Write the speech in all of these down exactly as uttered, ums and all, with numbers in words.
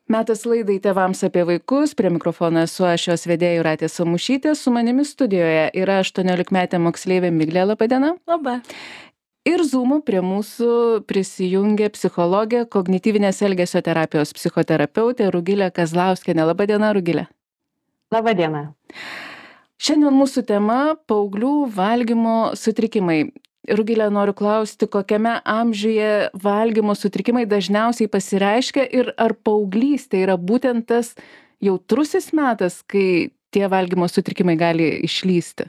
Metas laidai tėvams apie vaikus, prie mikrofono esu aš jos vedėja Jūratė Samušytė, su manimi studijoje yra aštuoniolikmetė moksleivė Miglė, laba diena. Labą. Ir Zoomu prie mūsų prisijungė psichologė, kognityvinės elgesio terapijos psichoterapeutė Rugilė Kazlauskienė. Laba diena, Rugilė. Labą dieną. Šiandien mūsų tema – paauglių valgymo sutrikimai. Rugilė, noriu klausti, kokiame amžiuje valgymo sutrikimai dažniausiai pasireiškia ir ar paauglystė yra būtent tas jautrusis metas, kai tie valgymo sutrikimai gali išlįsti?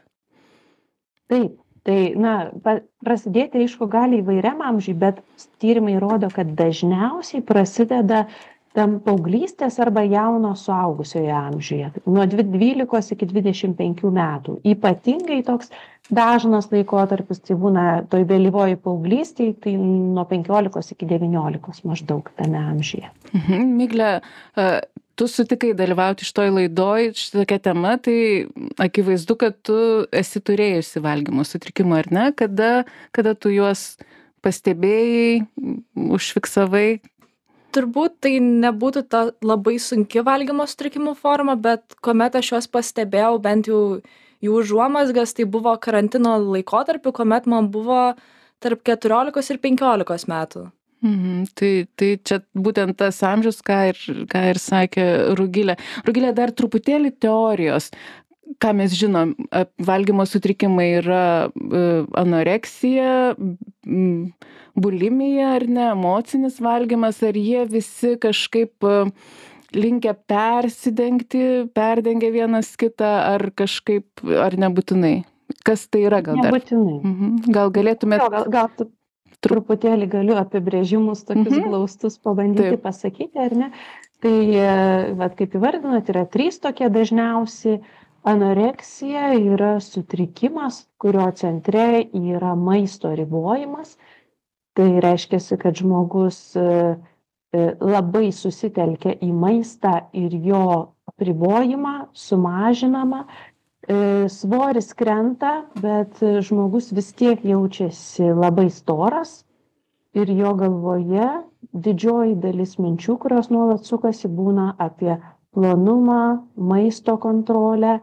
Taip, tai, na, pa- prasidėti, aišku, gali įvairiam amžiui, bet tyrimai rodo, kad dažniausiai prasideda tam paauglystės arba jauno suaugusiojo amžiuje, nuo dvi- dvylikos iki dvidešimt penkių metų. Ypatingai toks dažnas laikotarpis, tai būna toj vėlyvoji paauglystėj, tai nuo penkiolikos iki devyniolikos maždaug tame amžiuje. Mhm. Miglė, a, tu sutikai dalyvauti šitoj laidoj, šitokia tema, tai akivaizdu, kad tu esi turėjusi valgymo sutrikimą, ar ne? Kada, kada tu juos pastebėjai, užfiksavai? Turbūt tai nebūtų ta labai sunki valgymo sutrikimų forma, bet kuomet aš juos pastebėjau, bent jau jų užuomazgas, tai buvo karantino laikotarpiu, kuomet man buvo tarp keturiolikos ir penkiolikos metų. Mhm. Tai, tai čia būtent tas amžius, ką ir, ką ir sakė Rugilė. Rugilė, dar truputėlį teorijos. Ką mes žinom, ap- valgymo sutrikimai yra e, anoreksija, m, bulimija ar ne, emocinis valgymas, ar jie visi kažkaip e, linkę persidengti, perdengia vienas kitą, ar kažkaip, ar nebūtinai? Kas tai yra gal dar? Nebūtinai. Mhm. Gal galėtumėt... Jo, gal, gal tu truputėlį galiu apibrėžimus tokius Mhm. glaustus pabandyti Taip. pasakyti, ar ne? Tai, e, vat, kaip įvardinot, yra trys tokie dažniausi. Anoreksija yra sutrikimas, kurio centre yra maisto ribojimas. Tai reiškia, kad žmogus e, e, labai susitelkia į maistą ir jo apribojimą, sumažinamą. E, Svoris krenta, bet e, žmogus vis tiek jaučiasi labai storas ir jo galvoje didžioji dalis minčių, kurios nuolat sukasi, būna apie plonumą, maisto kontrolę,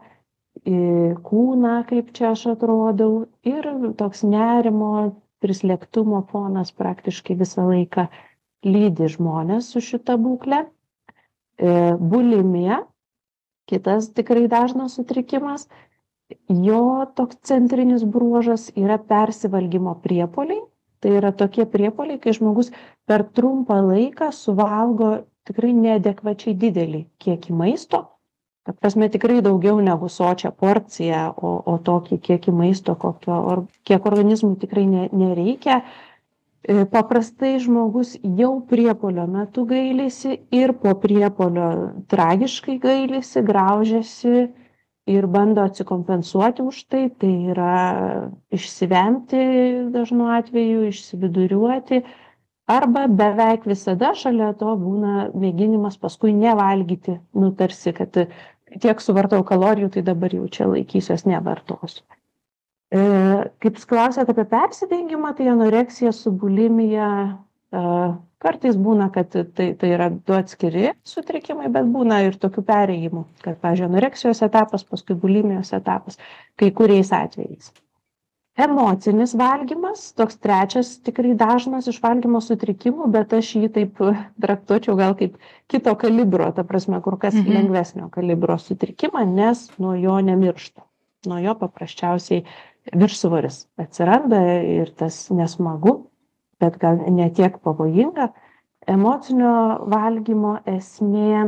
į kūną, kaip čia aš atrodau, ir toks nerimo, prislėgtumo fonas praktiškai visą laiką lydi žmonės su šita būkle. E, Bulimija, kitas tikrai dažnas sutrikimas, jo toks centrinis bruožas yra persivalgymo priepuoliai. Tai yra tokie priepuoliai, kai žmogus per trumpą laiką suvalgo tikrai neadekvačiai didelį kiekį maisto. Ta prasme, tikrai daugiau negu sočią porciją, o, o tokį kiekį maisto, kokio, or, kiek organizmui tikrai ne, nereikia. E, Paprastai žmogus jau priepuolio metu gailisi ir po priepuolio tragiškai gailisi, graužiasi ir bando atsikompensuoti už tai. Tai yra išsivemti dažnu atveju, išsividuriuoti. Arba beveik visada šalia to būna mėginimas paskui nevalgyti, nu tarsi, kad tiek suvartau kalorijų, tai dabar jau čia laikysiuos nevartosiu. E, kaip jūs klausėte apie persidengimą, tai anoreksija su bulimija e, kartais būna, kad tai, tai yra du atskiri sutrikimai, bet būna ir tokių perėjimų, kad, pavyzdžiui, anoreksijos etapas, paskui bulimijos etapas, kai kuriais atvejais. Emocinis valgymas, toks trečias tikrai dažnas iš valgymo sutrikimų, bet aš jį taip traktuočiau gal kaip kito kalibro, ta prasme, kur kas Mhm. lengvesnio kalibro sutrikimą, nes nuo jo nemiršta. Nuo jo paprasčiausiai viršsvoris atsiranda ir tas nesmagu, bet gal ne tiek pavojinga. Emocinio valgymo esmė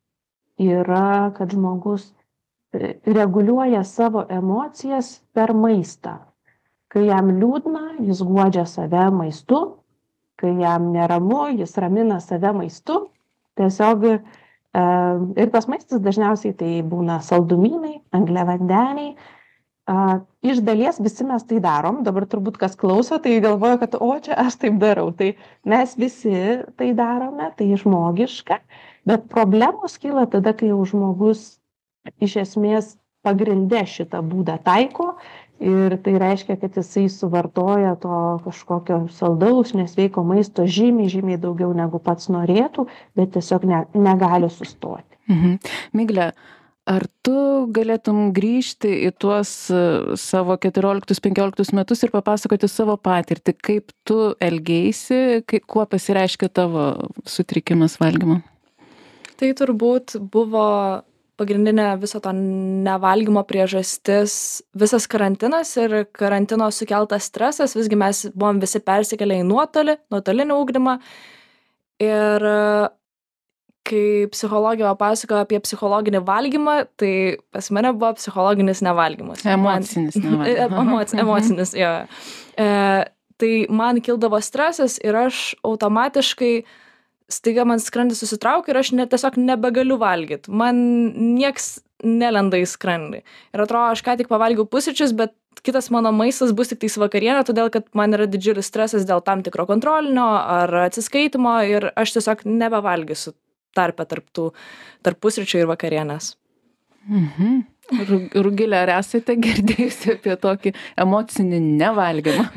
yra, kad žmogus e, reguliuoja savo emocijas per maistą. Kai jam liūdna, jis guodžia save maistu, kai jam neramu, jis ramina save maistu. Tiesiog e, ir tas maistas dažniausiai tai būna saldumynai, angliavandeniai. E, iš dalies visi mes tai darom, dabar turbūt kas klauso, tai galvoja, kad o čia aš taip darau. Tai mes visi tai darome, tai žmogiška, bet problemos kyla tada, kai jau žmogus iš esmės pagrinde šitą būdą taiko Ir tai reiškia, kad jisai suvartoja to kažkokio saldaus, nesveiko maisto žymiai, žymiai daugiau negu pats norėtų, bet tiesiog ne, negali sustoti. Mhm. Migle, ar tu galėtum grįžti į tuos savo keturioliktus penkioliktus metus ir papasakoti savo patirtį, kaip tu elgeisi, kaip, kuo pasireiškia tavo sutrikimas valgymo? Tai turbūt buvo pagrindinė viso to nevalgymo priežastis visas karantinas ir karantino sukeltas stresas. Visgi mes buvom visi persikėlę į nuotolį, nuotolinį ugdymą. Ir kai psichologija pasakojo apie psichologinį valgymą, tai pas mane buvo psichologinis nevalgymas. Emocinis nevalgymas. Emoci, emocinis, jo. E, tai man kildavo stresas ir aš automatiškai staiga man skrandis susitraukia ir aš net tiesiog nebegaliu valgyti. Man nieks nelenda į skrandį. Ir atrodo, aš ką tik pavalgiau pusryčius, bet kitas mano maistas bus tik tais vakarienė, todėl kad man yra didžiulis stresas dėl tam tikro kontrolinio ar atsiskaitimo ir aš tiesiog nebevalgysiu tarpe tarp tų, tarp pusryčių ir vakarienės. Mhm. Rugilė, ar esate girdėjusi apie tokį emocinį nevalgymą?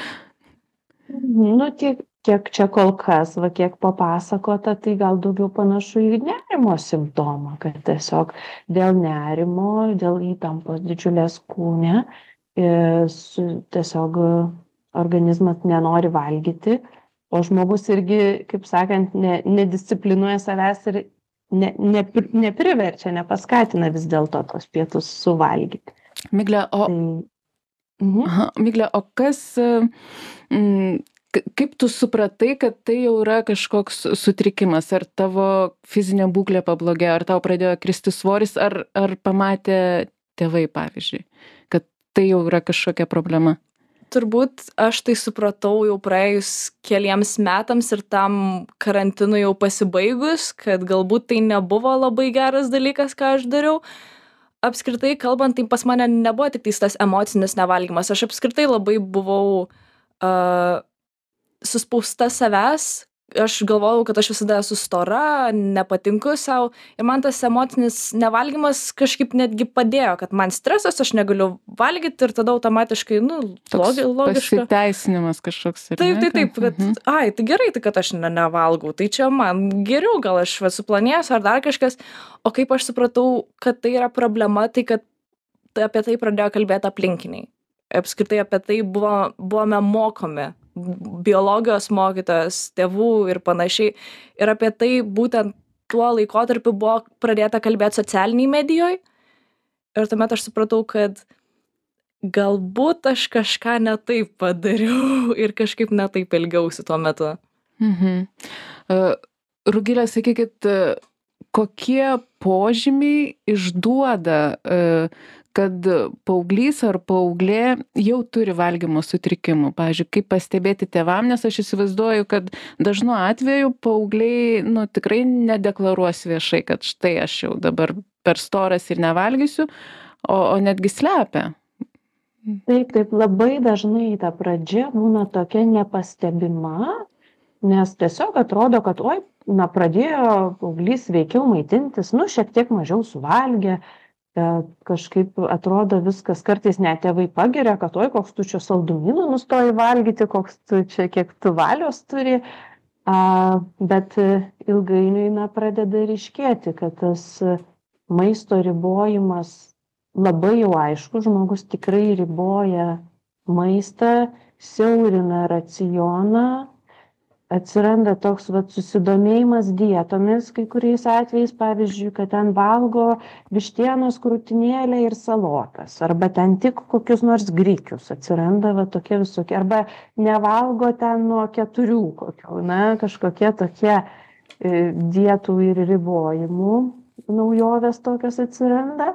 Nu, tiek, kiek čia kol kas, va, kiek papasakota, tai gal daugiau panašu į nerimo simptomą, kad tiesiog dėl nerimo, dėl įtampos didžiulės kūne, tiesiog organizmas nenori valgyti, o žmogus irgi, kaip sakant, ne, nedisciplinuoja savęs ir ne, ne, nepriverčia, nepaskatina vis dėlto tos pietus suvalgyti. Migle, o, Tai, mhm. aha, Migle, o kas, mm, kaip tu supratai, kad tai jau yra kažkoks sutrikimas? Ar tavo fizinė būklė pablogėjo, ar tau pradėjo kristi svoris, ar, ar pamatė tėvai, pavyzdžiui, kad tai jau yra kažkokia problema? Turbūt aš tai supratau jau praėjus keliems metams ir tam karantinui jau pasibaigus, kad galbūt tai nebuvo labai geras dalykas, ką aš dariau. Apskritai kalbant, tai pas mane nebuvo tik tas emocinis nevalgymas. Aš apskritai labai buvau uh, suspausta savęs. Aš galvojau, kad aš visada esu stora, nepatinku savo. Ir man tas emocinis nevalgymas kažkaip netgi padėjo, kad man stresas, aš negaliu valgyti ir tada automatiškai, nu, logi, logiška. Pasiteisinimas kažkoks. Taip, taip, taip, kad, mhm. ai, tai gerai, tai kad aš ne, nevalgau, tai čia man geriau, gal aš suplanėsiu ar dar kažkas. O kaip aš supratau, kad tai yra problema, tai kad tai apie tai pradėjo kalbėti aplinkiniai. Apskritai apie tai buvo, buvome mokomi. Biologijos mokytojas, tėvų ir panašiai. Ir apie tai būtent tuo laikotarpiu buvo pradėta kalbėti socialiniai medijoje. Ir tuomet aš supratau, kad galbūt aš kažką ne taip padariau ir kažkaip ne taip elgiausi tuo metu. Mhm. Uh, Rugilė, sakykit, kokie požymiai išduoda, uh, kad paauglys ar paauglė jau turi valgymo sutrikimų. Pavyzdžiui, kaip pastebėti tėvam, nes aš įsivaizduoju, kad dažnu atveju paaugliai, nu, tikrai nedeklaruos viešai, kad štai aš jau dabar per storas ir nevalgysiu, o, o netgi slepia. Taip, taip, labai dažnai ta pradžia būna tokia nepastebima, nes tiesiog atrodo, kad, oi, na, pradėjo paauglys veikiau maitintis, nu, šiek tiek mažiau suvalgė, kažkaip atrodo viskas, kartais net tėvai pagiria, kad oi, koks tu čia saldumynų nustoji valgyti, koks tu čia, kiek tu valios turi, a, bet ilgainiui, na, pradeda ryškėti, kad tas maisto ribojimas labai jau aišku, žmogus tikrai riboja maistą, siaurina racioną, atsiranda toks vat susidomėjimas dietomis kai kuriais atvejais, pavyzdžiui, kad ten valgo vištienos krūtinėlę ir salotas, arba ten tik kokius nors grikius, atsiranda va tokie visokie, arba nevalgo ten nuo keturių kokių, na, kažkokie tokie e, dietų ir ribojimų naujovės tokios atsiranda.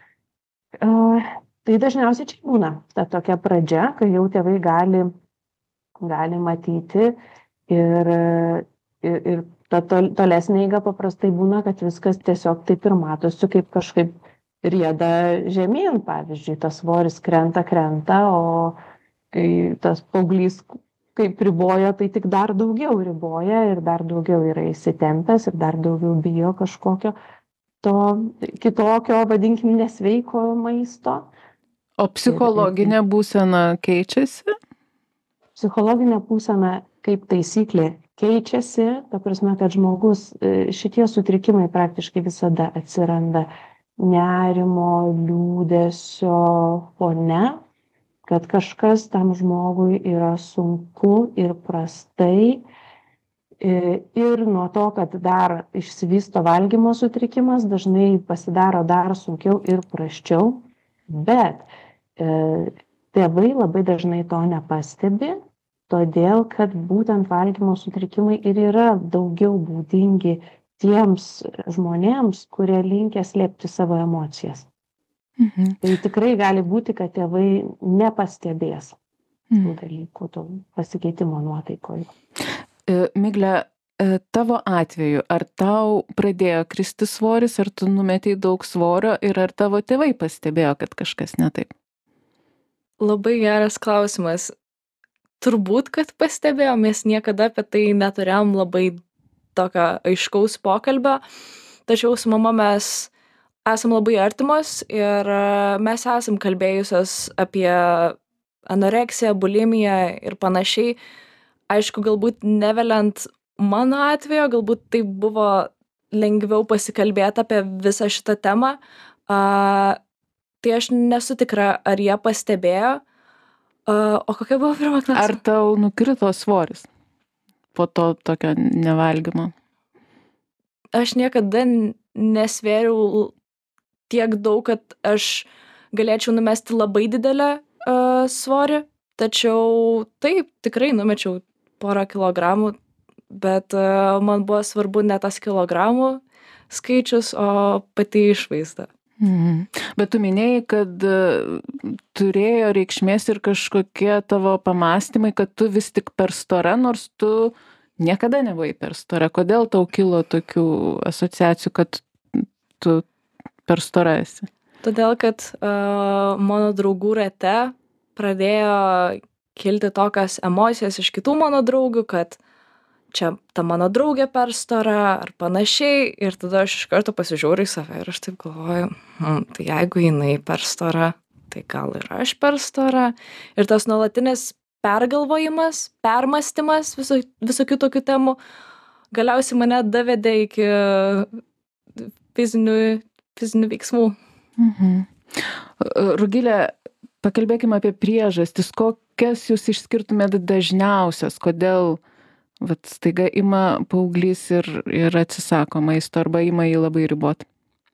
E, tai dažniausiai čia būna ta tokia pradžia, kai jau tėvai gali, gali matyti. Ir, ir, ir ta tol, tolesnė eiga paprastai būna, kad viskas tiesiog taip ir matosi, kaip kažkaip rieda žemyn, pavyzdžiui, tas svoris krenta, krenta, o kai tas paauglys kaip riboja, tai tik dar daugiau riboja ir dar daugiau yra įsitempęs ir dar daugiau bijo kažkokio to kitokio, vadinkim, nesveiko maisto. O psichologinė būsena keičiasi? Psichologinė būsena kaip taisyklė keičiasi, ta prasme, kad žmogus, šitie sutrikimai praktiškai visada atsiranda nerimo, liūdesio fone, kad kažkas tam žmogui yra sunku ir prastai. Ir nuo to, kad dar išsivysto valgymo sutrikimas, dažnai pasidaro dar sunkiau ir prasčiau, bet e, tėvai labai dažnai to nepastebi, todėl kad būtent valgymo sutrikimai ir yra daugiau būdingi tiems žmonėms, kurie linkę slėpti savo emocijas. Mhm. Tai tikrai gali būti, kad tėvai nepastebės tų Mhm. dalykų, tų pasikeitimo nuotaikoje. E, Migle, e, tavo atveju, ar tau pradėjo kristi svoris, ar tu numetei daug svorio ir ar tavo tėvai pastebėjo, kad kažkas ne taip? Labai geras klausimas. Turbūt, kad pastebėjom, mes niekada apie tai neturėjom labai tokio aiškaus pokalbio, tačiau su mama mes esam labai artimos ir e, mes esam kalbėjusios apie anoreksiją, bulimiją ir panašiai. Aišku, galbūt neveliant mano atvejo, galbūt tai buvo lengviau pasikalbėti apie visą šitą temą. A, tai aš nesu tikra, ar jie pastebėjo. A, o kokia buvo pirma Ar klausimas? tau nukrito svoris po to tokio nevalgymo? Aš niekada n- nesvėriau tiek daug, kad aš galėčiau numesti labai didelę a, svorį, tačiau taip, tikrai numečiau porą kilogramų, bet a, man buvo svarbu ne tas kilogramų skaičius, o pati išvaizda. Mhm. Bet tu minėjai, kad e, turėjo reikšmės ir kažkokie tavo pamastymai, kad tu vis tik per stora, nors tu niekada nebuvai per stora. Kodėl tau kilo tokių asociacijų, kad tu per stora esi? Todėl, kad a, mano draugų rate pradėjo kilti tokios emocijos iš kitų mano draugių, kad čia ta mano draugė per stora ar panašiai. Ir tada aš iš karto pasižiūriu į save ir aš taip galvoju, hm, tai jeigu jinai per stora, tai gal ir aš per stora. Ir tas nuolatinis pergalvojimas, permastymas viso, visokių tokių temų galiausiai mane davedė iki fizinių, fizinių veiksmų. Mhm. Rugilė, pakalbėkime apie priežastis. Kokias jūs išskirtumėt dažniausias, kodėl vat, staiga ima paauglys ir, ir atsisako maisto arba ima jį labai ribot?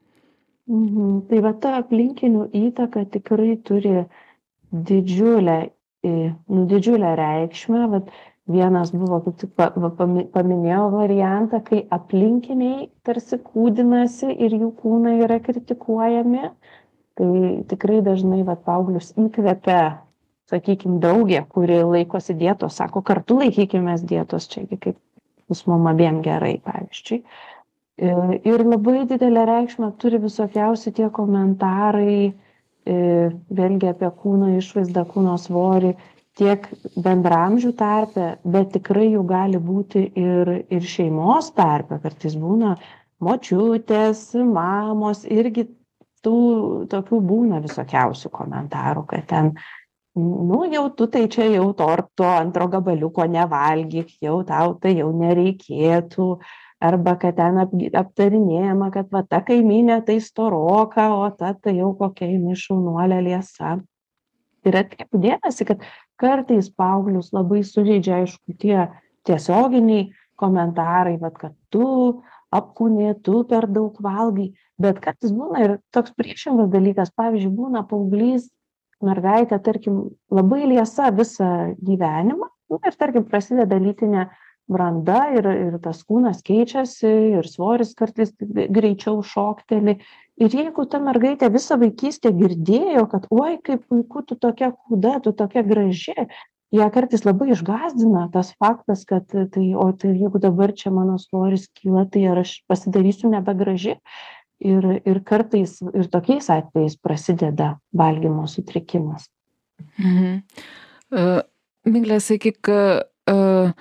Mhm. Tai va ta aplinkinių įtaka tikrai turi didžiulę, i, nu, didžiulę reikšmę. Vat vienas buvo, kaip tik pa- va, pami- paminėjau variantą, kai aplinkiniai tarsi kūdinasi ir jų kūnai yra kritikuojami. Tai tikrai dažnai vat paauglius įkvepia, sakykime, draugė, kuri laikosi dietos, sako, kartu laikykimės dietos, čiagi kaip bus mum abiem gerai, pavyzdžiui. E, Ir labai didelę reikšmę turi visokiausi tie komentarai, e, vėlgi apie kūno išvaizdą, kūno svorį, tiek bendramžių tarpe, bet tikrai jų gali būti ir, ir šeimos tarpe. Kartais būna močiutės, mamos, irgi tų tokių būna visokiausių komentarų, kad ten, nu jau tu tai čia jau to, to antro gabaliuko nevalgyk, jau tau tai jau nereikėtų. Arba kad ten ap, aptarinėjama, kad va ta kaimynė tai storoka, o ta tai jau kokia jinai šaunuolė liesa. Ir atkreipiu dėmesį, kad kartais paauglius labai sužeidžia, aišku, tie tiesioginiai komentarai, vat, kad tu apkūni, tu per daug valgai, bet kartais būna ir toks priešingas dalykas. Pavyzdžiui, būna paauglys, mergaitė, tarkim, labai liesa visą gyvenimą, nu, ir tarkim prasideda lytinė branda ir, ir tas kūnas keičiasi ir svoris kartais greičiau šokteli. Ir jeigu ta mergaitė visą vaikystę girdėjo, kad oi, kaip puiku, tu tokia kūda, tu tokia graži, ją kartais labai išgąsdina tas faktas, kad tai, o tai jeigu dabar čia mano svoris kyla, tai ar aš pasidarysiu nebegraži. Ir, ir kartais ir tokiais atvejais prasideda valgymo sutrikimas. Mhm. Uh, Miglė, sakyk, uh,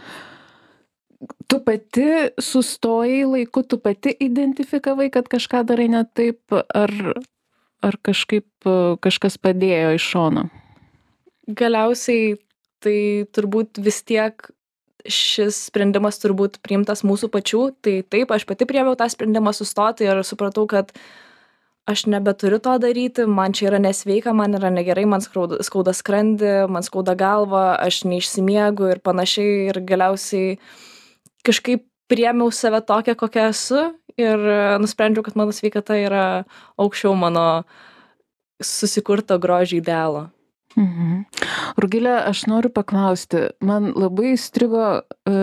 tu pati sustojai laiku, tu pati identifikavai, kad kažką darai ne taip, ar, ar kažkaip kažkas padėjo iš šono? Galiausiai tai turbūt vis tiek šis sprendimas turbūt priimtas mūsų pačių, tai taip, aš pati priėmiau tą sprendimą sustoti ir supratau, kad aš nebeturiu to daryti, man čia yra nesveika, man yra negerai, man skauda, skauda skrandį, man skauda galva, aš neišsimiegu ir panašiai ir galiausiai kažkaip priėmiau save tokią, kokią esu ir nusprendžiau, kad mano sveikata yra aukščiau mano susikurto grožio idealo. Mhm. Rugile, aš noriu paklausti, man labai įstrigo,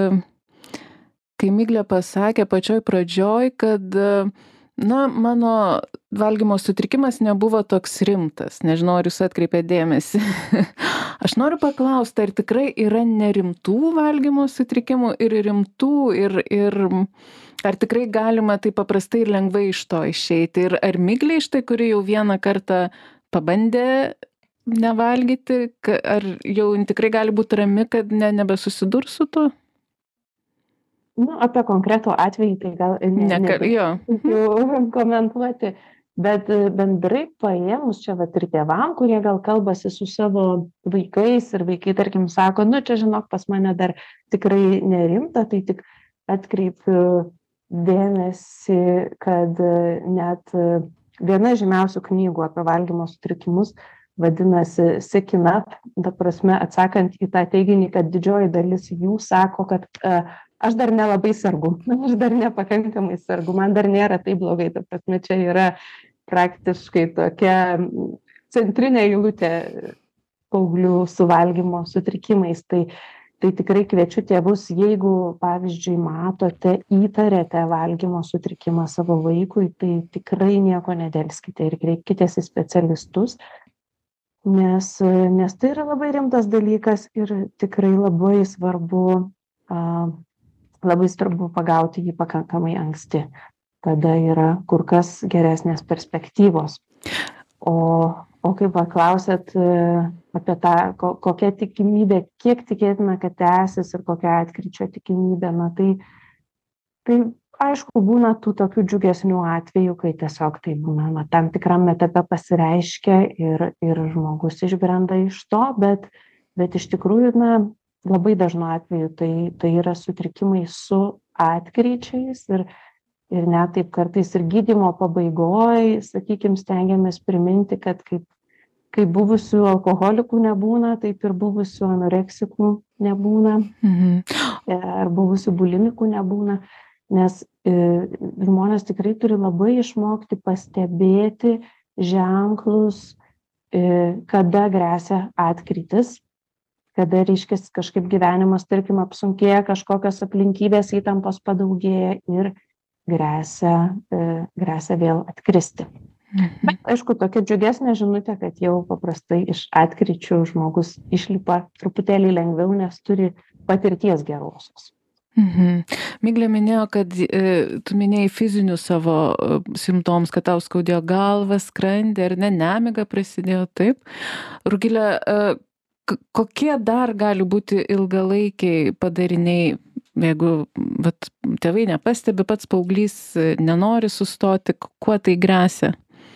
kai Miglė pasakė pačioj pradžioj, kad na, mano valgymo sutrikimas nebuvo toks rimtas. Nežinau, ar jūs atkreipėte dėmesį. Aš noriu paklausti, ar tikrai yra nerimtų valgymo sutrikimų ir rimtų, ir, ir ar tikrai galima taip paprastai ir lengvai iš to išeiti. Ir ar Miglė iš tai, kuri jau vieną kartą pabandė nevalgyti, ar jau tikrai gali būti rami, kad ne, nebesusidurs su tuo? Nu, apie konkretų atvejį tai gal ne, ne, ne, jo. komentuoti, bet bendrai paėmus čia vat ir tėvam, kurie gal kalbasi su savo vaikais ir vaikai, tarkim, sako, nu čia žinok, pas mane dar tikrai nerimta, tai tik atkreipiu dėmesį, kad net viena žymiausių knygų apie valgymo sutrikimus vadinasi Sick Enough, ta prasme, atsakant į tą teiginį, kad didžioji dalis jų sako, kad uh, aš dar nelabai sergu, aš dar nepakankamai sergu, man dar nėra taip blogai, ta prasme, čia yra praktiškai tokia centrinė eilutė paauglių su valgymo sutrikimais. Tai, tai tikrai kviečiu tėvus, jeigu, pavyzdžiui, matote, įtarėte valgymo sutrikimą savo vaikui, tai tikrai nieko nedelskite ir kreipkitės į specialistus. Nes, nes tai yra labai rimtas dalykas ir tikrai labai svarbu, uh, labai svarbu pagauti jį pakankamai anksti. Tada yra kur kas geresnės perspektyvos. O, o kaip paklausėt uh, apie tą, ko, kokia tikimybė, kiek tikėtina, kad tęsis ir kokia atkryčio tikimybė, na tai, tai aišku, būna tų tokių džiugesnių atvejų, kai tiesiog tai būna na, tam tikram etape pasireiškia ir, ir žmogus išbrenda iš to, bet, bet iš tikrųjų na, labai dažnu atveju tai, tai yra sutrikimai su atkryčiais ir, ir net taip kartais ir gydymo pabaigoj, sakykime, stengiamės priminti, kad kaip, kaip buvusių alkoholikų nebūna, taip ir buvusių anoreksikų nebūna, mhm. ar buvusių bulimikų nebūna. Nes e, žmonės tikrai turi labai išmokti pastebėti ženklus, e, kada gresia atkrytis, kada reiškia kažkaip gyvenimas, tarkim, apsunkėja, kažkokios aplinkybės įtampos padaugėja ir gresia, e, gresia vėl atkristi. Mhm. Bet aišku, tokia džiugesnė žinutė, kad jau paprastai iš atkryčių žmogus išlipa truputėlį lengviau, nes turi patirties gerosios. Mhm. Miglė minėjo, kad e, tu minėjai fizinius savo e, simptomus, kad tau skaudėjo galvą, skrandį, ar ne, nemiga prasidėjo, taip. Rugile, e, kokie dar gali būti ilgalaikiai padariniai, jeigu vat, tėvai nepastebi, pats paauglys nenori sustoti, kuo tai gresia?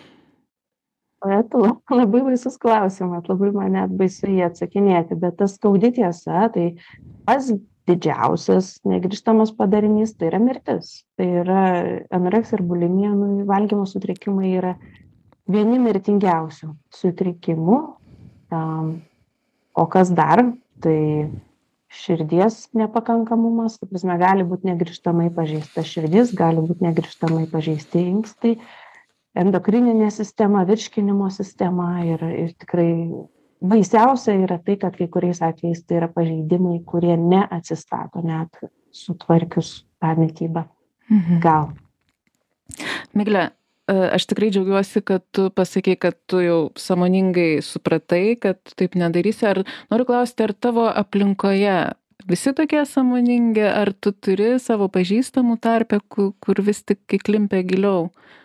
O labai baisus klausimas, labai man net baisu jį atsakinėti, bet tas skaudi tiesa, tai pas didžiausias negrįžtamas padarinys tai yra mirtis. Tai yra anoreksija ir bulimija, nu, valgymo sutrikimai yra vieni mirtingiausių sutrikimų. Um, o kas dar? Tai širdies nepakankamumas, tai prasme, gali būti negrįžtamai pažeista širdis, gali būti negrįžtamai pažeisti inkstai, endokrininė sistema, virškinimo sistema ir, ir tikrai baisiausia yra tai, kad kai kuriais atvejais tai yra pažeidimai, kurie neatsistato net sutvarkius tą mitybą. Mhm. Gal. Miglė, aš tikrai džiaugiuosi, kad tu pasakei, kad tu jau sąmoningai supratai, kad taip nedarysi. Ar noriu klausti, ar tavo aplinkoje visi tokie sąmoningi, ar tu turi savo pažįstamų tarpe, kur, kur vis tik įklimpia giliau?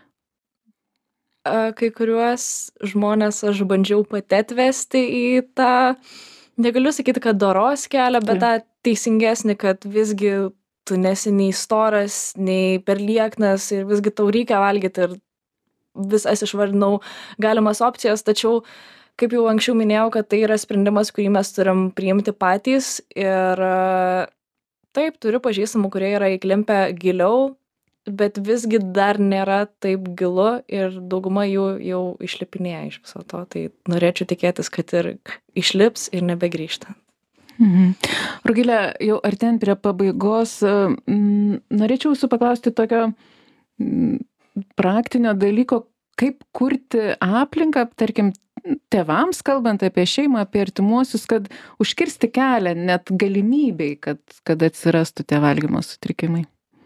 Kai kuriuos žmonės aš bandžiau pati atvesti į tą, negaliu sakyti, kad doros kelią, bet tą teisingesnį, kad visgi tu nesi nei storas, nei per lieknas ir visgi tau reikia valgyti ir visas išvardinau galimas opcijas, tačiau kaip jau anksčiau minėjau, kad tai yra sprendimas, kurį mes turim priimti patys ir taip, turiu pažįstamų, kurie yra įklimpę giliau, bet visgi dar nėra taip gilu ir dauguma jų jau išlipinėja iš viso to, tai norėčiau tikėtis, kad ir išlips ir nebegrįžta. Mhm. Rugilė, jau artėjant prie pabaigos, m, norėčiau jūsų paklausti tokio m, praktinio dalyko, kaip kurti aplinką, tarkim, tėvams, kalbant apie šeimą, apie artimuosius, kad užkirsti kelią net galimybei, kad, kad atsirastų tie valgymo sutrikimai.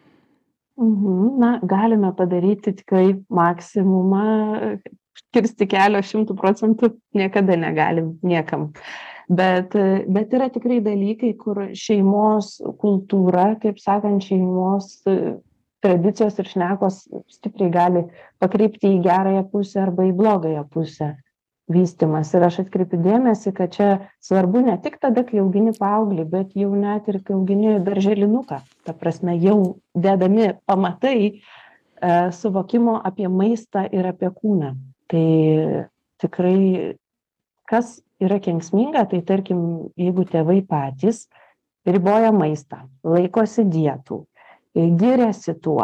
Mhm. Na, galime padaryti tikrai maksimumą, kirsti kelio šimtų procentų niekada negalim niekam. Bet, bet yra tikrai dalykai, kur šeimos kultūra, kaip sakant, šeimos tradicijos ir šnekos stipriai gali pakreipti į gerąją pusę arba į blogąją pusę vystymas. Ir aš atkreipiu dėmesį, kad čia svarbu ne tik tada, kai augini paauglį, bet jau net ir kai augini darželinuką. Ta prasme, jau dedami pamatai e, suvokimo apie maistą ir apie kūną. Tai tikrai, kas yra kenksminga, tai tarkim, jeigu tėvai patys riboja maistą, laikosi dietų, giriasi tuo.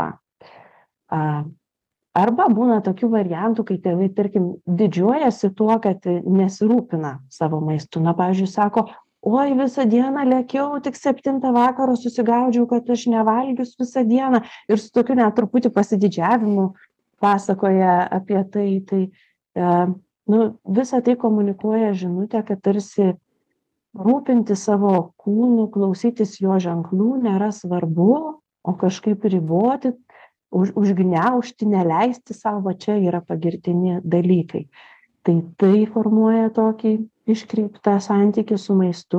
A, Arba būna tokių variantų, kai tėvai, tarkim, didžiuojasi tuo, kad nesirūpina savo maistu. Na, pavyzdžiui, sako, oi, visą dieną lėkiau, tik septintą vakaro susigaudžiau, kad aš nevalgius visą dieną. Ir su tokiu net truputį pasididžiavimu pasakoja apie tai. Tai e, nu, visą tai komunikuoja žinutę, kad tarsi rūpinti savo kūnu, klausytis jo ženklų nėra svarbu, o kažkaip riboti, Už, užgniaužti, neleisti savo, čia yra pagirtini dalykai. Tai tai formuoja tokį iškreiptą santykį su maistu.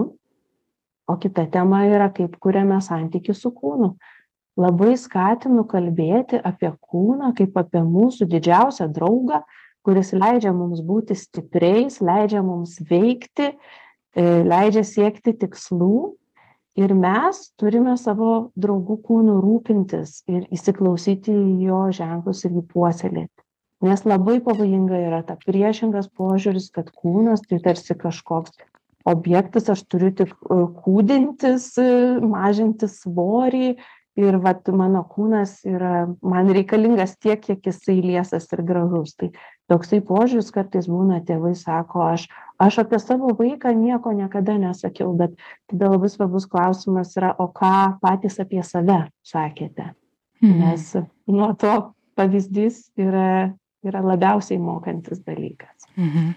O kita tema yra, kaip kuriame santykį su kūnu. Labai skatinu kalbėti apie kūną kaip apie mūsų didžiausią draugą, kuris leidžia mums būti stipriais, leidžia mums veikti, leidžia siekti tikslų. Ir mes turime savo draugų kūnų rūpintis ir įsiklausyti į jo ženklus ir jį puoselėti. Nes labai pavojinga yra ta priešingas požiūris, kad kūnas tai tarsi kažkoks objektas, aš turiu tik kūdintis, mažinti svorį ir vat, mano kūnas yra, man reikalingas tiek, kiek jisai liesas ir gražus. Tai toksai požiūris kartais būna, tėvai sako, aš, aš apie savo vaiką nieko niekada nesakiau, bet tada labai svarbus klausimas yra, o ką patys apie save sakėte? Mhm. Nes nuo to pavyzdys yra, yra labiausiai mokantis dalykas. Mhm.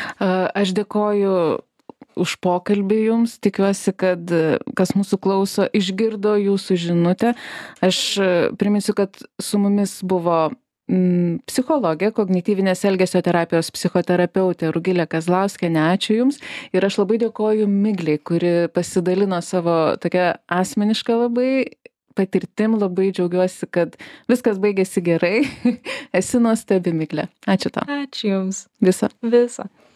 Aš dėkoju už pokalbį jums, tikiuosi, kad kas mūsų klauso išgirdo jūsų žinutę. Aš priminsiu, kad su mumis buvo mm, psichologė, kognityvinės elgesio terapijos psichoterapeutė Rugilė Kazlauskienė. Ačiū jums. Ir aš labai dėkoju Miglei, kuri pasidalino savo tokią asmenišką labai patirtim, labai džiaugiuosi, kad viskas baigėsi gerai. Esi nuostabi, Miglė. Ačiū tau. Ačiū jums. Viso. Viso.